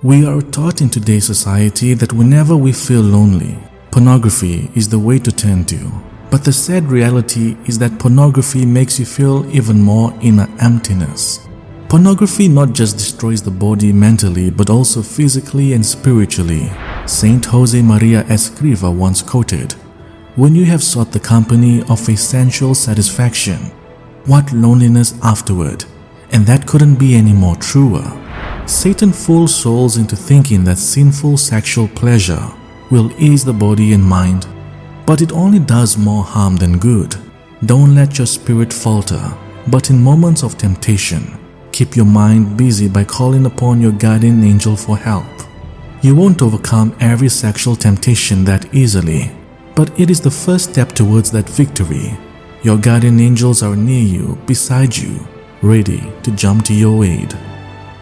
We are taught in today's society that whenever we feel lonely, pornography is the way to turn to. But the sad reality is that pornography makes you feel even more inner emptiness. Pornography not just destroys the body mentally but also physically and spiritually. Saint Jose Maria Escriva once quoted, "When you have sought the company of a sensual satisfaction, what loneliness afterward?" And that couldn't be any more truer. Satan fools souls into thinking that sinful sexual pleasure will ease the body and mind, but it only does more harm than good. Don't let your spirit falter, but in moments of temptation, keep your mind busy by calling upon your guardian angel for help. You won't overcome every sexual temptation that easily, but it is the first step towards that victory. Your guardian angels are near you, beside you, ready to jump to your aid.